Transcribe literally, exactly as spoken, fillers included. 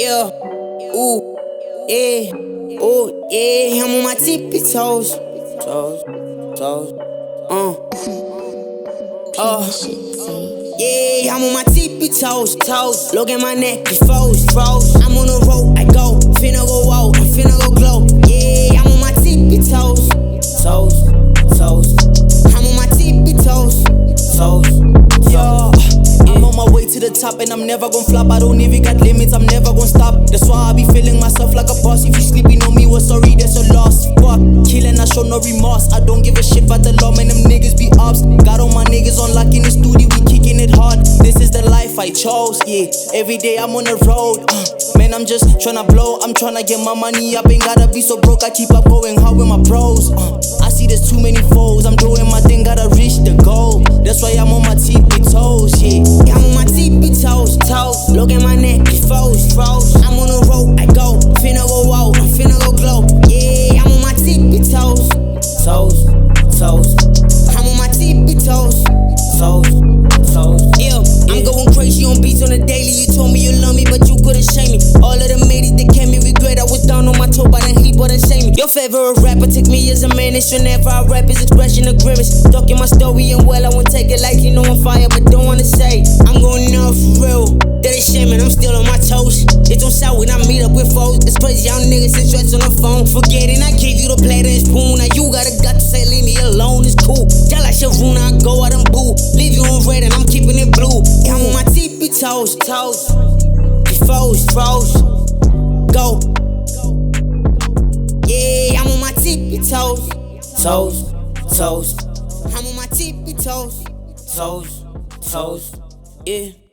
Yeah, ooh, yeah, ooh, yeah. I'm on my tippy toes, toes, toes. Uh, uh. Yeah, I'm on my tippy toes, toes. Look at my neck, it froze, froze. I'm on the road, I go, finna go out, I'm finna go glow. Yeah, I'm on my tippy toes, toes, toes. I'm on my tippy toes, toes, yeah. I'm on my way to the top and I'm never gon' flop. I don't even got limits, I'm never gon' stop. That's why I be feeling myself like a boss. If you sleeping on me, well sorry, that's a loss. Fuck, killing, I show no remorse. I don't give a shit about the law, man, them niggas be ops. Got all my niggas on lock in the studio, we kicking it hard. This is the life I chose, yeah. Every day I'm on the road, uh, man, I'm just tryna blow. I'm tryna get my money up, ain't gotta be so broke. I keep up going hard with my bros. uh, I see there's too many foes, I'm doing my thing, gotta reach the goal. That's why I'm on my tippy toes, yeah. I'm on my tippy toes, toes. Look at my neck, it froze, froze. I'm on the road, I go, finna go out, I'm finna go glow. Yeah, I'm on my tippy toes, toes, toes. I'm on my tippy toes, toes, toes. Yeah, I'm going crazy on beats on the daily. You told me you love me, but you couldn't shame me. All of the ladies that came me regret. I was down on my toe, but then he wouldn't shame me. Your favorite rapper take me as a menace. Whenever I rap, his expression of grimace. Talking my story and well, I won't take it like you know I'm fire, but don't wanna say I'm going off for real. That is shaming, I'm still on my toes. It don't sound when I meet up with foes. It's crazy how niggas and stress on the phone. Forgetting I gave you the plate and spoon. Now you gotta gut to say leave me alone. It's cool. Y'all like Sharuna, I go out and boo. Leave you on red and I'm keeping it blue. Yeah, I'm on my tippy toes, toes. It froze, froze. Go. Yeah, I'm on my tippy toes, toes, toes. I'm on my tippy toes, toes, toes. Yeah.